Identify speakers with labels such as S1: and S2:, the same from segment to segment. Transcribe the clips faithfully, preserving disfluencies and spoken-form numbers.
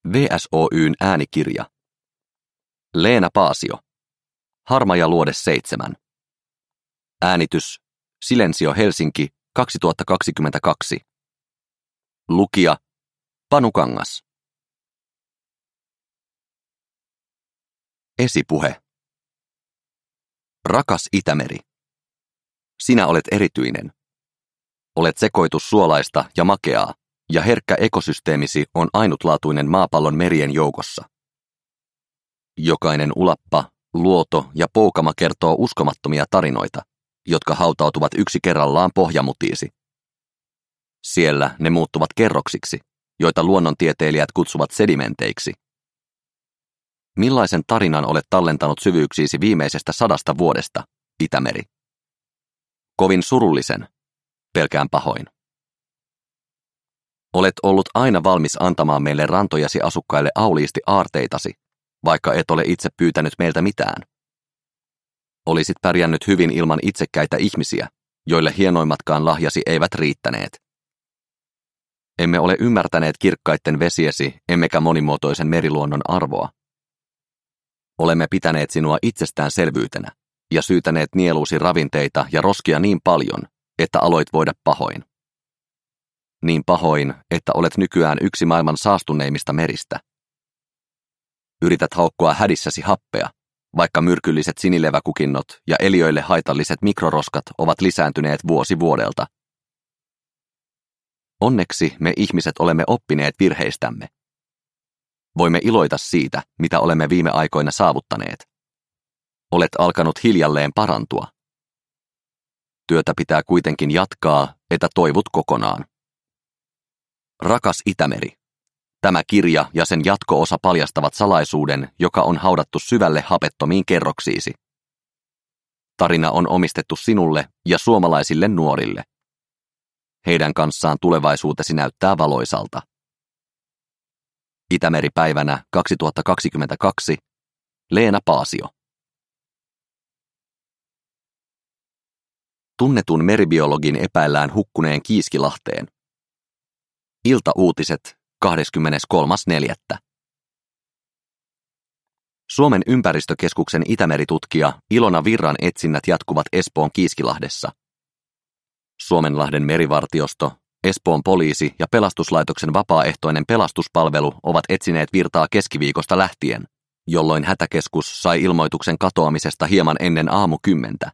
S1: V S O:n äänikirja. Leena Paasio. Harmaja luode seitsemän. Äänitys Silensio Helsinki kaksituhattakaksikymmentäkaksi. Lukija Panu Kangas. Esipuhe. Rakas Itämeri. Sinä olet erityinen. Olet sekoitus suolaista ja makeaa, ja herkkä ekosysteemisi on ainutlaatuinen maapallon merien joukossa. Jokainen ulappa, luoto ja poukama kertoo uskomattomia tarinoita, jotka hautautuvat yksi kerrallaan pohjamutiisi. Siellä ne muuttuvat kerroksiksi, joita luonnontieteilijät kutsuvat sedimenteiksi. Millaisen tarinan olet tallentanut syvyyksiisi viimeisestä sadasta vuodesta, Itämeri? Kovin surullisen, pelkään pahoin. Olet ollut aina valmis antamaan meille rantojasi asukkaille auliisti aarteitasi, vaikka et ole itse pyytänyt meiltä mitään. Olisit pärjännyt hyvin ilman itsekkäitä ihmisiä, joille hienoimmatkaan lahjasi eivät riittäneet. Emme ole ymmärtäneet kirkkaitten vesiesi emmekä monimuotoisen meriluonnon arvoa. Olemme pitäneet sinua itsestäänselvyytenä ja syytäneet nieluusi ravinteita ja roskia niin paljon, että aloit voida pahoin. Niin pahoin, että olet nykyään yksi maailman saastuneimmista meristä. Yrität haukkoa hädissäsi happea, vaikka myrkylliset sinileväkukinnot ja eliöille haitalliset mikroroskat ovat lisääntyneet vuosi vuodelta. Onneksi me ihmiset olemme oppineet virheistämme. Voimme iloita siitä, mitä olemme viime aikoina saavuttaneet. Olet alkanut hiljalleen parantua. Työtä pitää kuitenkin jatkaa, että toivut kokonaan. Rakas Itämeri, tämä kirja ja sen jatko-osa paljastavat salaisuuden, joka on haudattu syvälle hapettomiin kerroksiisi. Tarina on omistettu sinulle ja suomalaisille nuorille. Heidän kanssaan tulevaisuutesi näyttää valoisalta. Itämeri-päivänä kaksituhattakaksikymmentäkaksi. Leena Paasio. Tunnetun meribiologin epäillään hukkuneen Kiiskilahteen. Ilta-uutiset kahdeskymmeneskolmas neljättä. Suomen ympäristökeskuksen Itämeritutkija Ilona Virran etsinnät jatkuvat Espoon Kiiskilahdessa. Suomenlahden merivartiosto, Espoon poliisi ja pelastuslaitoksen vapaaehtoinen pelastuspalvelu ovat etsineet Virtaa keskiviikosta lähtien, jolloin hätäkeskus sai ilmoituksen katoamisesta hieman ennen aamukymmentä.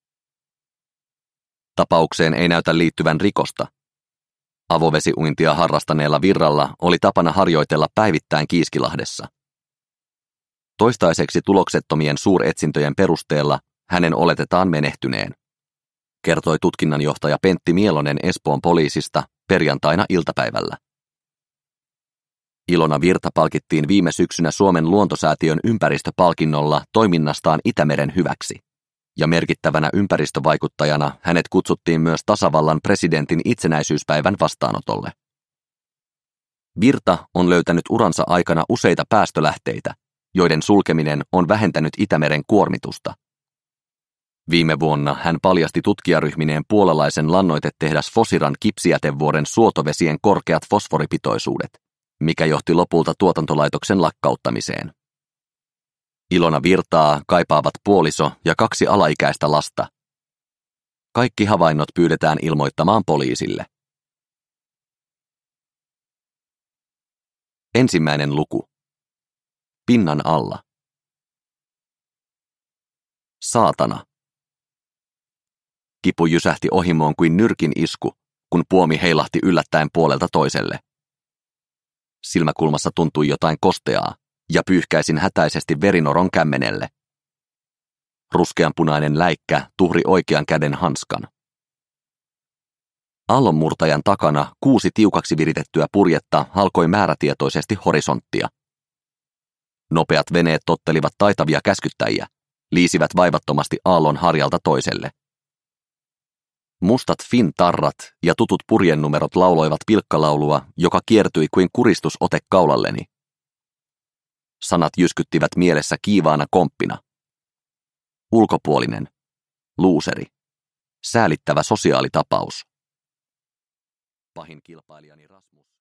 S1: Tapaukseen ei näytä liittyvän rikosta. Avovesiuintia harrastaneella Virralla oli tapana harjoitella päivittäin Kiiskilahdessa. Toistaiseksi tuloksettomien suuretsintöjen perusteella hänen oletetaan menehtyneen, kertoi tutkinnanjohtaja Pentti Mielonen Espoon poliisista perjantaina iltapäivällä. Ilona Virta palkittiin viime syksynä Suomen luontosäätiön ympäristöpalkinnolla toiminnastaan Itämeren hyväksi, ja merkittävänä ympäristövaikuttajana hänet kutsuttiin myös tasavallan presidentin itsenäisyyspäivän vastaanotolle. Virta on löytänyt uransa aikana useita päästölähteitä, joiden sulkeminen on vähentänyt Itämeren kuormitusta. Viime vuonna hän paljasti tutkijaryhmineen puolalaisen lannoitetehdas Fosiran kipsijätevuoren suotovesien korkeat fosforipitoisuudet, mikä johti lopulta tuotantolaitoksen lakkauttamiseen. Ilona Virtaa kaipaavat puoliso ja kaksi alaikäistä lasta. Kaikki havainnot pyydetään ilmoittamaan poliisille. Ensimmäinen luku. Pinnan alla. Saatana. Kipu jysähti ohimoon kuin nyrkin isku, kun puomi heilahti yllättäen puolelta toiselle. Silmäkulmassa tuntui jotain kosteaa, ja pyyhkäisin hätäisesti verinoron kämmenelle. Ruskeanpunainen läikkä tuhri oikean käden hanskan. Aallonmurtajan takana kuusi tiukaksi viritettyä purjetta halkoi määrätietoisesti horisonttia. Nopeat veneet tottelivat taitavia käskyttäjiä, liisivät vaivattomasti aallon harjalta toiselle. Mustat fin-tarrat ja tutut purjennumerot lauloivat pilkkalaulua, joka kiertyi kuin kuristusote kaulalleni. Sanat jyskyttivät mielessä kiivaana komppina. Ulkopuolinen. Luuseri. Säälittävä sosiaalitapaus. Pahin kilpailijani Rasmus.